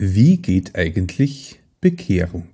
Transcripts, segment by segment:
Wie geht eigentlich Bekehrung?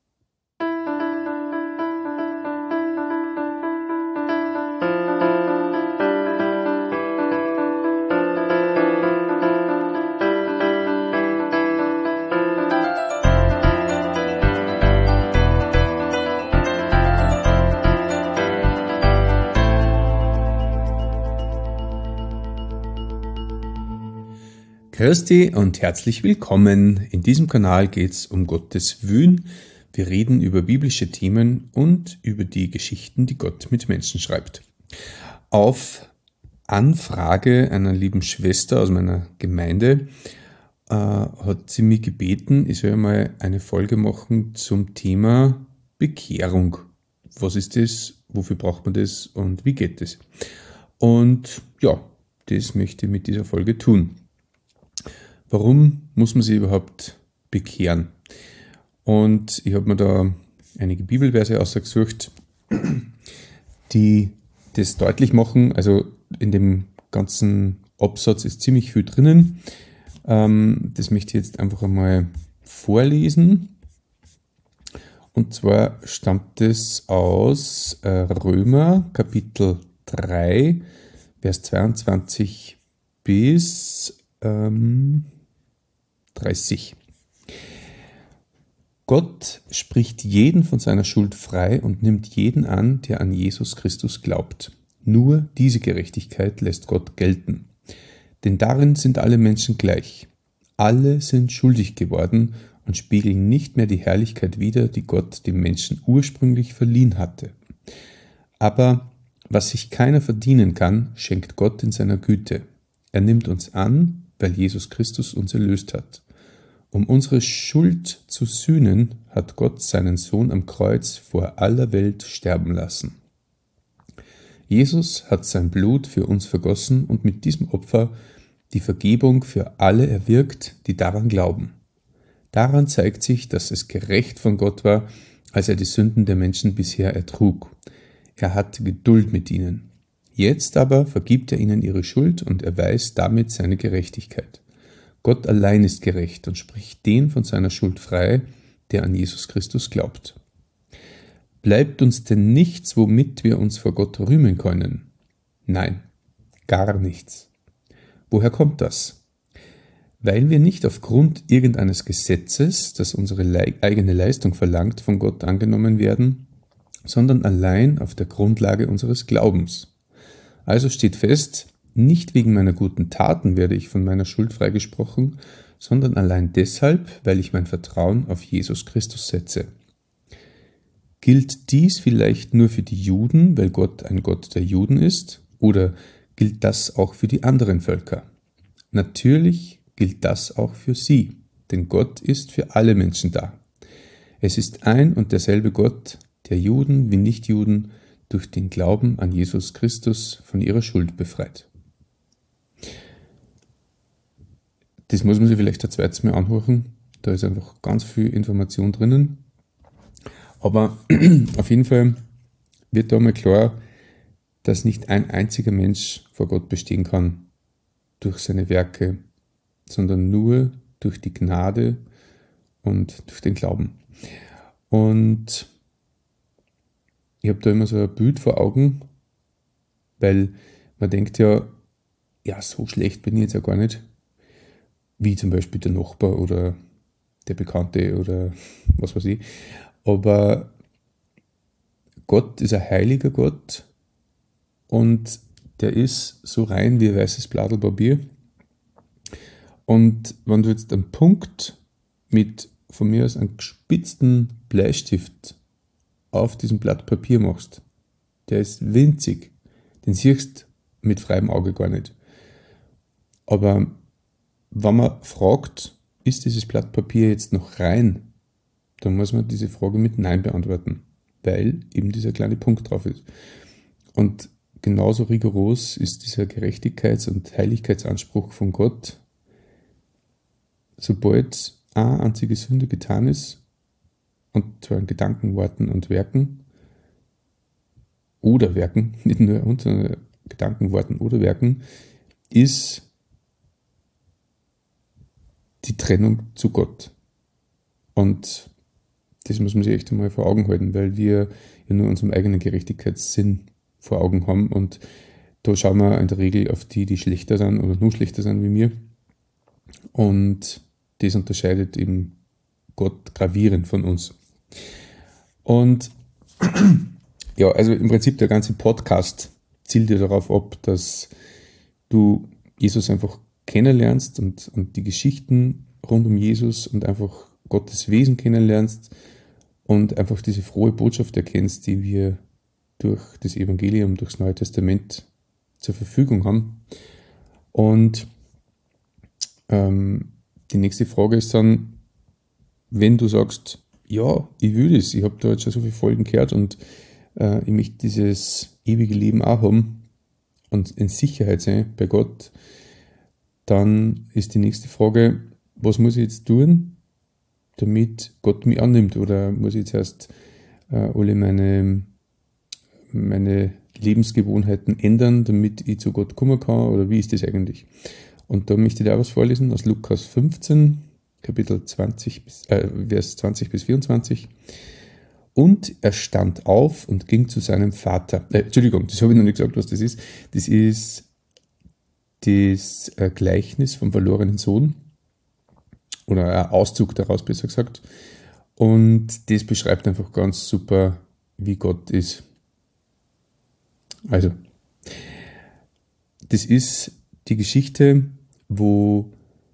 Christi und herzlich willkommen. In diesem Kanal geht es um Gottes Willen. Wir reden über biblische Themen und über die Geschichten, die Gott mit Menschen schreibt. Auf Anfrage einer lieben Schwester aus meiner Gemeinde hat sie mich gebeten, ich soll mal eine Folge machen zum Thema Bekehrung. Was ist das? Wofür braucht man das? Und wie geht das? Und ja, das möchte ich mit dieser Folge tun. Warum muss man sich überhaupt bekehren? Und ich habe mir da einige Bibelverse ausgesucht, die das deutlich machen. Also in dem ganzen Absatz ist ziemlich viel drinnen. Das möchte ich jetzt einfach einmal vorlesen. Und zwar stammt es aus Römer Kapitel 3, Vers 22 bis 30. Gott spricht jeden von seiner Schuld frei und nimmt jeden an, der an Jesus Christus glaubt. Nur diese Gerechtigkeit lässt Gott gelten. Denn darin sind alle Menschen gleich. Alle sind schuldig geworden und spiegeln nicht mehr die Herrlichkeit wider, die Gott dem Menschen ursprünglich verliehen hatte. Aber was sich keiner verdienen kann, schenkt Gott in seiner Güte. Er nimmt uns an, weil Jesus Christus uns erlöst hat. Um unsere Schuld zu sühnen, hat Gott seinen Sohn am Kreuz vor aller Welt sterben lassen. Jesus hat sein Blut für uns vergossen und mit diesem Opfer die Vergebung für alle erwirkt, die daran glauben. Daran zeigt sich, dass es gerecht von Gott war, als er die Sünden der Menschen bisher ertrug. Er hatte Geduld mit ihnen. Jetzt aber vergibt er ihnen ihre Schuld und erweist damit seine Gerechtigkeit. Gott allein ist gerecht und spricht den von seiner Schuld frei, der an Jesus Christus glaubt. Bleibt uns denn nichts, womit wir uns vor Gott rühmen können? Nein, gar nichts. Woher kommt das? Weil wir nicht aufgrund irgendeines Gesetzes, das unsere eigene Leistung verlangt, von Gott angenommen werden, sondern allein auf der Grundlage unseres Glaubens. Also steht fest, nicht wegen meiner guten Taten werde ich von meiner Schuld freigesprochen, sondern allein deshalb, weil ich mein Vertrauen auf Jesus Christus setze. Gilt dies vielleicht nur für die Juden, weil Gott ein Gott der Juden ist, oder gilt das auch für die anderen Völker? Natürlich gilt das auch für sie, denn Gott ist für alle Menschen da. Es ist ein und derselbe Gott, der Juden wie Nichtjuden durch den Glauben an Jesus Christus von ihrer Schuld befreit. Das muss man sich vielleicht ein zweites Mal anhören. Da ist einfach ganz viel Information drinnen. Aber auf jeden Fall wird da mal klar, dass nicht ein einziger Mensch vor Gott bestehen kann durch seine Werke, sondern nur durch die Gnade und durch den Glauben. Und ich habe da immer so ein Bild vor Augen, weil man denkt ja, so schlecht bin ich jetzt ja gar nicht, wie zum Beispiel der Nachbar oder der Bekannte oder was weiß ich. Aber Gott ist ein heiliger Gott und der ist so rein wie ein weißes Blattl Papier. Und wenn du jetzt einen Punkt mit von mir aus einem gespitzten Bleistift auf diesem Blatt Papier machst, der ist winzig, den siehst du mit freiem Auge gar nicht. Aber wenn man fragt, ist dieses Blatt Papier jetzt noch rein, dann muss man diese Frage mit Nein beantworten, weil eben dieser kleine Punkt drauf ist. Und genauso rigoros ist dieser Gerechtigkeits- und Heiligkeitsanspruch von Gott. Sobald eine einzige Sünde getan ist, und zwar in Gedanken, Worten und Werken, oder Werken, nicht nur unter Gedanken, Worten oder Werken, ist die Trennung zu Gott. Und das muss man sich echt einmal vor Augen halten, weil wir ja nur unseren eigenen Gerechtigkeitssinn vor Augen haben und da schauen wir in der Regel auf die, die schlechter sind oder nur schlechter sind wie mir. Und das unterscheidet eben Gott gravierend von uns. Und ja, also im Prinzip der ganze Podcast zielt ja darauf ab, dass du Jesus einfach kennenlernst und die Geschichten rund um Jesus und einfach Gottes Wesen kennenlernst und einfach diese frohe Botschaft erkennst, die wir durch das Evangelium, durchs Neue Testament zur Verfügung haben. Und die nächste Frage ist dann, wenn du sagst, ja, ich will das, ich habe da jetzt schon so viele Folgen gehört und ich möchte dieses ewige Leben auch haben und in Sicherheit sein bei Gott, dann ist die nächste Frage, was muss ich jetzt tun, damit Gott mich annimmt? Oder muss ich jetzt erst alle meine Lebensgewohnheiten ändern, damit ich zu Gott kommen kann? Oder wie ist das eigentlich? Und da möchte ich dir auch was vorlesen aus Lukas 15, Kapitel 20, Vers 20 bis 24. Und er stand auf und ging zu seinem Vater. Entschuldigung, das habe ich noch nicht gesagt, was das ist. Das ist das Gleichnis vom verlorenen Sohn. Oder ein Auszug daraus, besser gesagt. Und das beschreibt einfach ganz super, wie Gott ist. Also, das ist die Geschichte, wo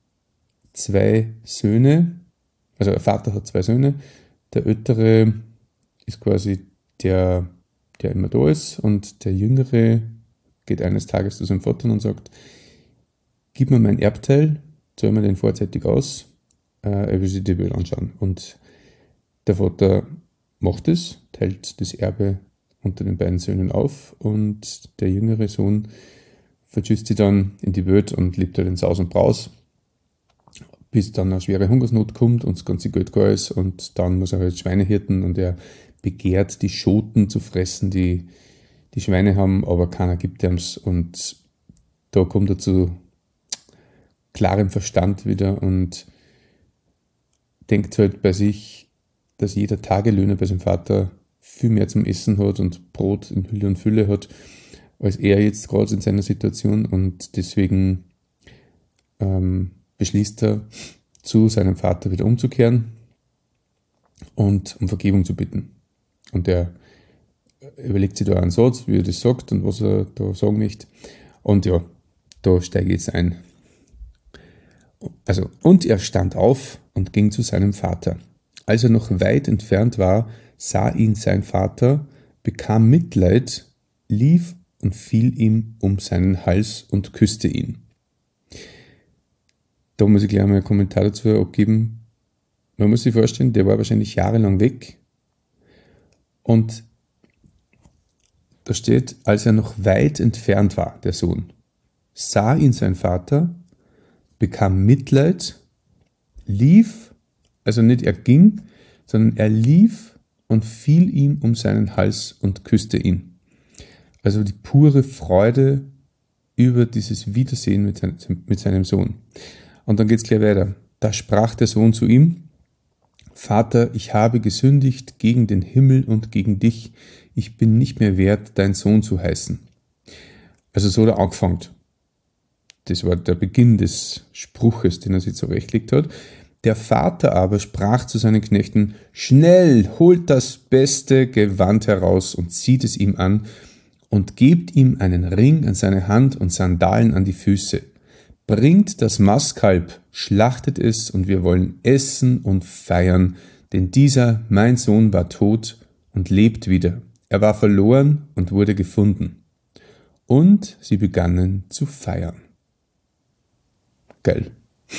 zwei Söhne, also ein Vater hat zwei Söhne, der ältere ist quasi der immer da ist und der jüngere geht eines Tages zu seinem Vater und sagt, gib mir mein Erbteil, zahl mir den vorzeitig aus, er will sich die Welt anschauen. Und der Vater macht es, teilt das Erbe unter den beiden Söhnen auf und der jüngere Sohn verschüsst sie dann in die Welt und lebt halt in Saus und Braus, bis dann eine schwere Hungersnot kommt und das ganze Geld gar ist und dann muss er halt Schweine hirten und er begehrt, die Schoten zu fressen, die die Schweine haben, aber keiner gibt ihm's und da kommt er zu klarem Verstand wieder und denkt halt bei sich, dass jeder Tagelöhner bei seinem Vater viel mehr zum Essen hat und Brot in Hülle und Fülle hat, als er jetzt gerade in seiner Situation und deswegen beschließt er, zu seinem Vater wieder umzukehren und um Vergebung zu bitten. Und er überlegt sich da einen Satz, wie er das sagt und was er da sagen möchte. Und ja, da steige ich jetzt ein. Also, und er stand auf und ging zu seinem Vater. Als er noch weit entfernt war, sah ihn sein Vater, bekam Mitleid, lief und fiel ihm um seinen Hals und küsste ihn. Da muss ich gleich mal einen Kommentar dazu abgeben. Man muss sich vorstellen, der war wahrscheinlich jahrelang weg. Und da steht, als er noch weit entfernt war, der Sohn, sah ihn sein Vater, bekam Mitleid, lief, also nicht er ging, sondern er lief und fiel ihm um seinen Hals und küsste ihn. Also die pure Freude über dieses Wiedersehen mit seinem Sohn. Und dann geht es gleich weiter. Da sprach der Sohn zu ihm, Vater, ich habe gesündigt gegen den Himmel und gegen dich. Ich bin nicht mehr wert, dein Sohn zu heißen. Also so hat er angefangen. Das war der Beginn des Spruches, den er sich zurechtgelegt hat. Der Vater aber sprach zu seinen Knechten, schnell, holt das beste Gewand heraus und zieht es ihm an und gebt ihm einen Ring an seine Hand und Sandalen an die Füße. Bringt das Mastkalb, schlachtet es und wir wollen essen und feiern, denn dieser, mein Sohn, war tot und lebt wieder. Er war verloren und wurde gefunden. Und sie begannen zu feiern. Geil.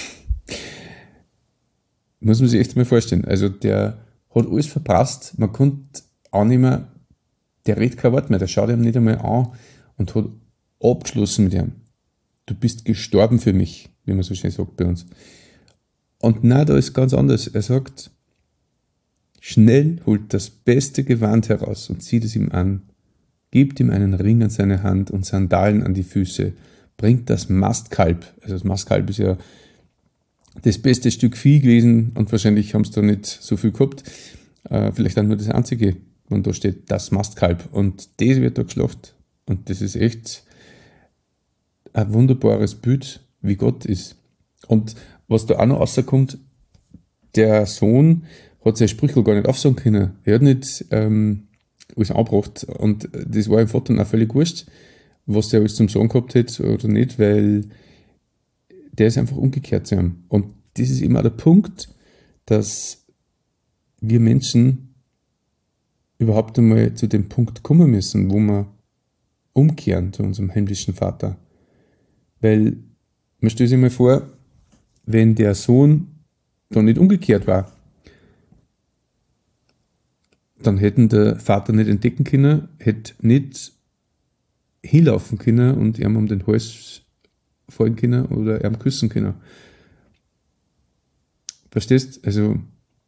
Muss man sich echt mal vorstellen. Also der hat alles verprasst, man konnte auch nicht mehr, der redet kein Wort mehr, der schaut ihm nicht einmal an und hat abgeschlossen mit ihm. Du bist gestorben für mich, wie man so schön sagt bei uns. Und na, da ist ganz anders. Er sagt, schnell holt das beste Gewand heraus und zieht es ihm an, gebt ihm einen Ring an seine Hand und Sandalen an die Füße, bringt das Mastkalb, also das Mastkalb ist ja das beste Stück Vieh gewesen und wahrscheinlich haben sie da nicht so viel gehabt. Vielleicht dann nur das einzige, und da steht das Mastkalb und das wird da geschlachtet. Und das ist echt ein wunderbares Bild, wie Gott ist. Und was da auch noch rauskommt, der Sohn hat seine Sprüche gar nicht aufsagen können. Er hat nicht alles angebracht und das war im Vater auch völlig wurscht, was der alles zum Sagen gehabt hat oder nicht, weil der ist einfach umgekehrt zu ihm. Und das ist immer der Punkt, dass wir Menschen überhaupt einmal zu dem Punkt kommen müssen, wo wir umkehren zu unserem himmlischen Vater. Weil, man stellt sich mal vor, wenn der Sohn da nicht umgekehrt war, dann hätten der Vater nicht entdecken können, hätte nicht hinlaufen können und ihm um den Hals fallen können oder ihm küssen können. Verstehst? Also,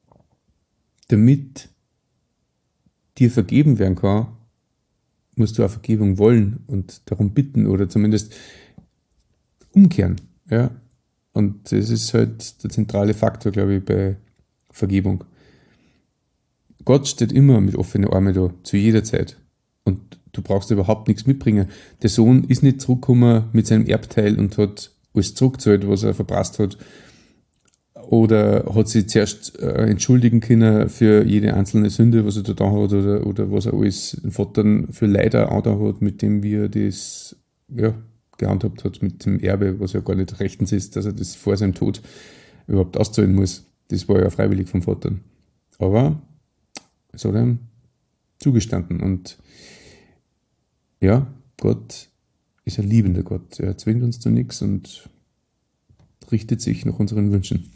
damit dir vergeben werden kann, musst du auch Vergebung wollen und darum bitten oder zumindest umkehren. Ja? Und das ist halt der zentrale Faktor, glaube ich, bei Vergebung. Gott steht immer mit offenen Armen da, zu jeder Zeit. Und du brauchst überhaupt nichts mitbringen. Der Sohn ist nicht zurückgekommen mit seinem Erbteil und hat alles zurückgezahlt, was er verprasst hat. Oder hat sich zuerst entschuldigen können für jede einzelne Sünde, was er da hat, oder was er alles dem Vater für Leider angetan hat, mit dem wie er das gehandhabt hat, mit dem Erbe, was ja gar nicht rechtens ist, dass er das vor seinem Tod überhaupt auszahlen muss. Das war ja freiwillig vom Vater. Aber es hat ihm zugestanden. Und ja, Gott ist ein liebender Gott. Er zwingt uns zu nichts und richtet sich nach unseren Wünschen.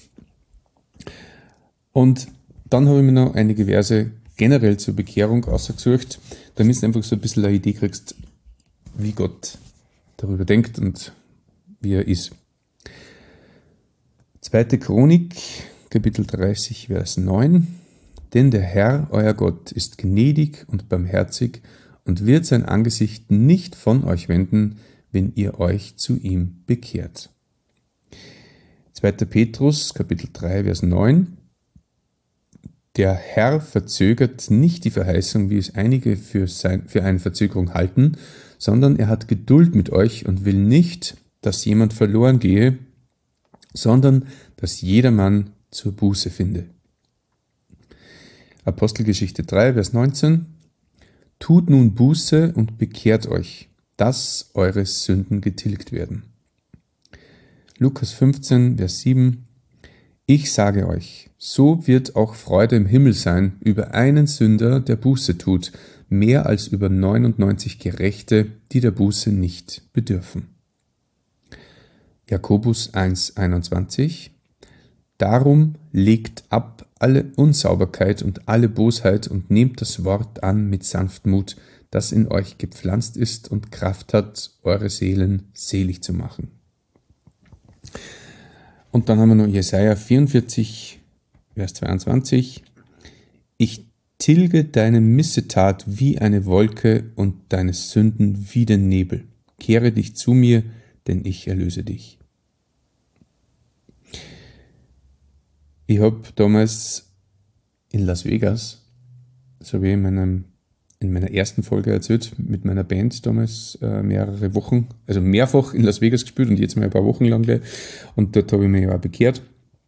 Und dann habe ich mir noch einige Verse generell zur Bekehrung ausgesucht, damit du einfach so ein bisschen eine Idee kriegst, wie Gott darüber denkt und wie er ist. 2. Chronik, Kapitel 30, Vers 9. Denn der Herr, euer Gott, ist gnädig und barmherzig und wird sein Angesicht nicht von euch wenden, wenn ihr euch zu ihm bekehrt. 2. Petrus, Kapitel 3, Vers 9. Der Herr verzögert nicht die Verheißung, wie es einige für eine Verzögerung halten, sondern er hat Geduld mit euch und will nicht, dass jemand verloren gehe, sondern dass jedermann zur Buße finde. Apostelgeschichte 3, Vers 19. Tut nun Buße und bekehrt euch, dass eure Sünden getilgt werden. Lukas 15, Vers 7. Ich sage euch, so wird auch Freude im Himmel sein über einen Sünder, der Buße tut, mehr als über 99 Gerechte, die der Buße nicht bedürfen. Jakobus 1, 21. Darum legt ab alle Unsauberkeit und alle Bosheit und nehmt das Wort an mit Sanftmut, das in euch gepflanzt ist und Kraft hat, eure Seelen selig zu machen. Und dann haben wir noch Jesaja 44, Vers 22. Ich tilge deine Missetat wie eine Wolke und deine Sünden wie den Nebel. Kehre dich zu mir, denn ich erlöse dich. Ich habe damals in Las Vegas, das habe ich in meiner ersten Folge erzählt, mit meiner Band damals mehrere Wochen, also mehrfach in Las Vegas gespielt und jetzt mal ein paar Wochen lang gleich. Und dort habe ich mich ja auch bekehrt.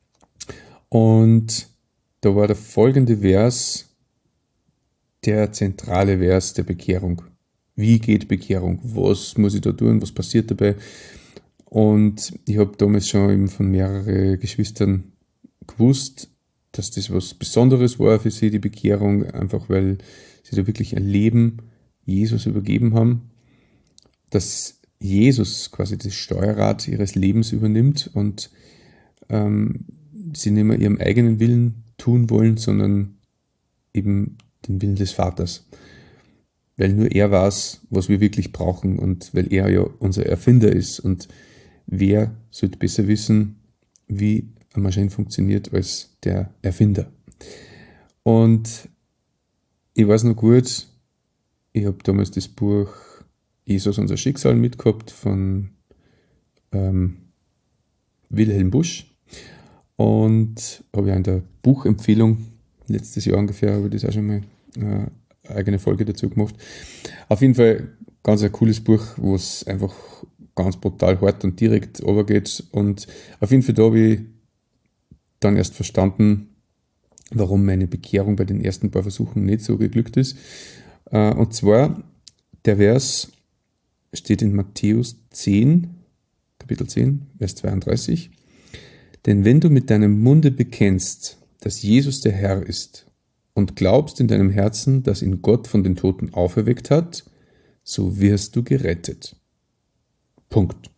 Und da war der folgende Vers, der zentrale Vers der Bekehrung. Wie geht Bekehrung? Was muss ich da tun? Was passiert dabei? Und ich habe damals schon eben von mehreren Geschwistern gewusst, dass das was Besonderes war für sie, die Bekehrung, einfach weil sie da wirklich ein Leben Jesus übergeben haben, dass Jesus quasi das Steuerrad ihres Lebens übernimmt und sie nicht mehr ihrem eigenen Willen tun wollen, sondern eben den Willen des Vaters. Weil nur er weiß, was wir wirklich brauchen und weil er ja unser Erfinder ist. Und wer sollte besser wissen, wie eine Maschine funktioniert, als der Erfinder. Und ich weiß noch gut, ich habe damals das Buch Jesus, unser Schicksal mitgehabt von Wilhelm Busch. Und habe ja in der Buchempfehlung, letztes Jahr ungefähr, habe ich das auch schon mal eine eigene Folge dazu gemacht. Auf jeden Fall ganz ein cooles Buch, wo es einfach ganz brutal hart und direkt runtergeht. Und auf jeden Fall da habe ich dann erst verstanden, warum meine Bekehrung bei den ersten paar Versuchen nicht so geglückt ist. Und zwar, der Vers steht in Matthäus 10, Kapitel 10, Vers 32. Denn wenn du mit deinem Munde bekennst, dass Jesus der Herr ist und glaubst in deinem Herzen, dass ihn Gott von den Toten auferweckt hat, so wirst du gerettet. Punkt.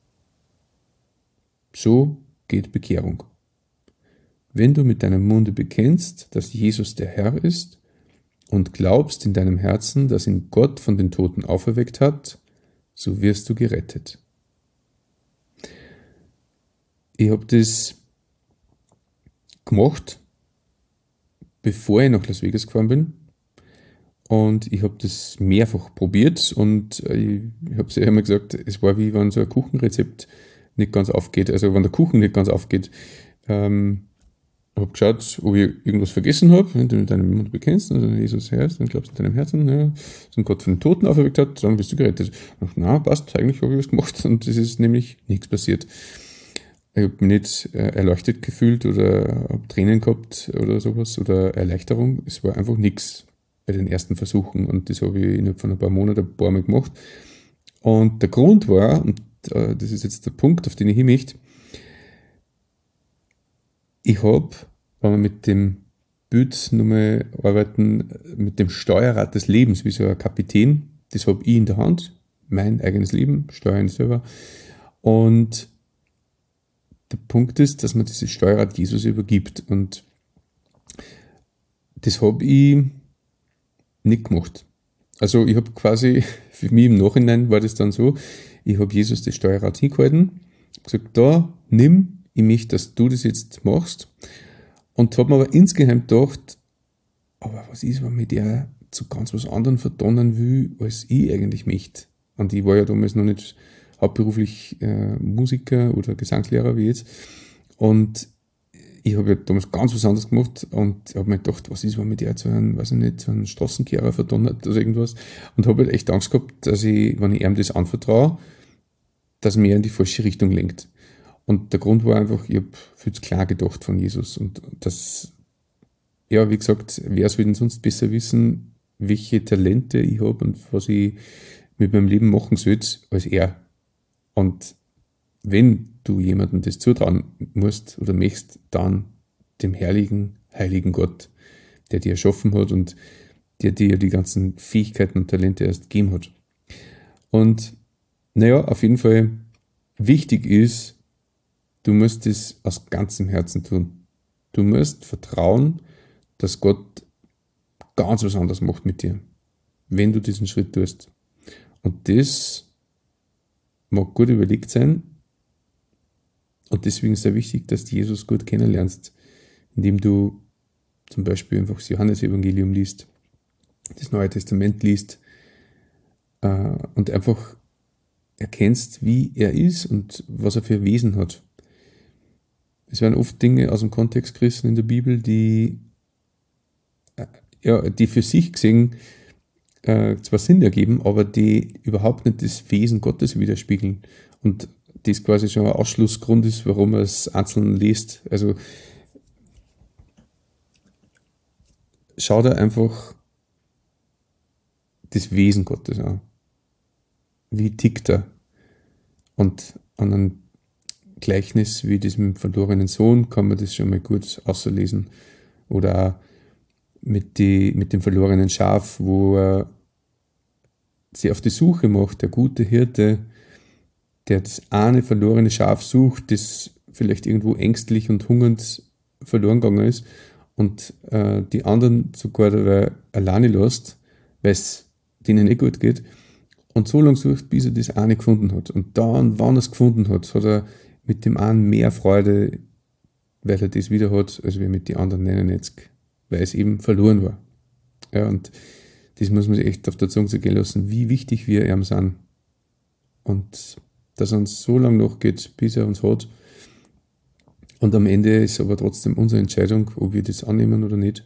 So geht Bekehrung. Wenn du mit deinem Munde bekennst, dass Jesus der Herr ist und glaubst in deinem Herzen, dass ihn Gott von den Toten auferweckt hat, so wirst du gerettet. Ich habe das gemacht, bevor ich nach Las Vegas gefahren bin. Und ich habe das mehrfach probiert und ich habe es ja immer gesagt, es war wie wenn so ein Kuchenrezept nicht ganz aufgeht, also wenn der Kuchen nicht ganz aufgeht. Habe geschaut, ob ich irgendwas vergessen habe. Wenn du mit deinem Mund bekennst, also Jesus Herr ist, dann glaubst du in deinem Herzen, ja, dass ihn Gott von den Toten auferweckt hat, dann bist du gerettet. Ach, na, passt, eigentlich habe ich was gemacht und es ist nämlich nichts passiert. Ich habe mich nicht erleuchtet gefühlt oder habe Tränen gehabt oder sowas oder Erleichterung. Es war einfach nichts bei den ersten Versuchen und das habe ich innerhalb von ein paar Monaten ein paar Mal gemacht. Und der Grund war, und das ist jetzt der Punkt, auf den ich hin möchte, ich habe, wenn wir mit dem Bild nochmal arbeiten, mit dem Steuerrad des Lebens, wie so ein Kapitän, das habe ich in der Hand, mein eigenes Leben, steuern selber. Und der Punkt ist, dass man dieses Steuerrad Jesus übergibt. Und das habe ich nicht gemacht. Also ich habe quasi, für mich im Nachhinein war das dann so, ich habe Jesus das Steuerrad hingehalten, gesagt, da, nimm, ich möchte, dass du das jetzt machst. Und habe mir aber insgeheim gedacht, aber was ist, wenn mich der zu ganz was anderem verdonnen will, als ich eigentlich möchte? Und ich war ja damals noch nicht hauptberuflich Musiker oder Gesangslehrer wie jetzt. Und ich habe ja damals ganz was anderes gemacht und habe mir gedacht, was ist, wenn mich der zu einem, weiß ich nicht, zu einem Straßenkehrer verdonnert oder irgendwas. Und habe halt echt Angst gehabt, dass ich, wenn ich ihm das anvertraue, dass er mich in die falsche Richtung lenkt. Und der Grund war einfach, ich habe viel zu klar gedacht von Jesus. Und das, ja, wie gesagt, wer soll denn sonst besser wissen, welche Talente ich habe und was ich mit meinem Leben machen soll, als er. Und wenn du jemandem das zutrauen musst oder möchtest, dann dem herrlichen, heiligen Gott, der dir erschaffen hat und der dir die ganzen Fähigkeiten und Talente erst gegeben hat. Und naja, auf jeden Fall wichtig ist, du musst es aus ganzem Herzen tun. Du musst vertrauen, dass Gott ganz was anderes macht mit dir, wenn du diesen Schritt tust. Und das mag gut überlegt sein. Und deswegen ist es wichtig, dass du Jesus gut kennenlernst, indem du zum Beispiel einfach das Johannesevangelium liest, das Neue Testament liest und einfach erkennst, wie er ist und was er für ein Wesen hat. Es werden oft Dinge aus dem Kontext gerissen in der Bibel, die für sich gesehen zwar Sinn ergeben, aber die überhaupt nicht das Wesen Gottes widerspiegeln. Und das quasi schon ein Ausschlussgrund ist, warum man es einzeln liest. Also schau dir einfach das Wesen Gottes an. Wie tickt er? Und an einem Gleichnis wie diesem verlorenen Sohn kann man das schon mal gut auslesen. Oder auch mit dem verlorenen Schaf, wo er sich auf die Suche macht, der gute Hirte, der das eine verlorene Schaf sucht, das vielleicht irgendwo ängstlich und hungernd verloren gegangen ist und die anderen sogar dabei alleine lässt, weil es denen nicht gut geht und so lange sucht, bis er das eine gefunden hat. Und dann, wann er es gefunden hat, hat er mit dem einen mehr Freude, weil er das wieder hat, als wir mit den anderen 99, weil es eben verloren war. Ja, und das muss man sich echt auf der Zunge zergehen lassen, wie wichtig wir ihm sind. Und dass er uns so lange noch geht, bis er uns hat. Und am Ende ist aber trotzdem unsere Entscheidung, ob wir das annehmen oder nicht.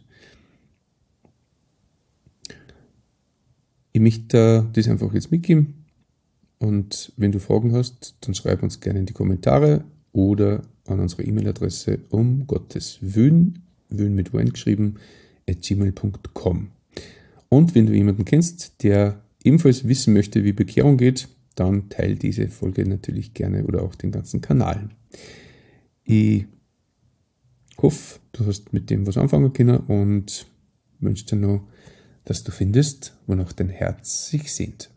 Ich möchte das einfach jetzt mitgeben. Und wenn du Fragen hast, dann schreib uns gerne in die Kommentare oder an unsere E-Mail-Adresse um Gottes Willen mit Wein geschrieben, @gmail.com. Und wenn du jemanden kennst, der ebenfalls wissen möchte, wie Bekehrung geht, dann teile diese Folge natürlich gerne oder auch den ganzen Kanal. Ich hoffe, du hast mit dem was anfangen können und wünsche dir noch, dass du findest, wonach dein Herz sich sehnt.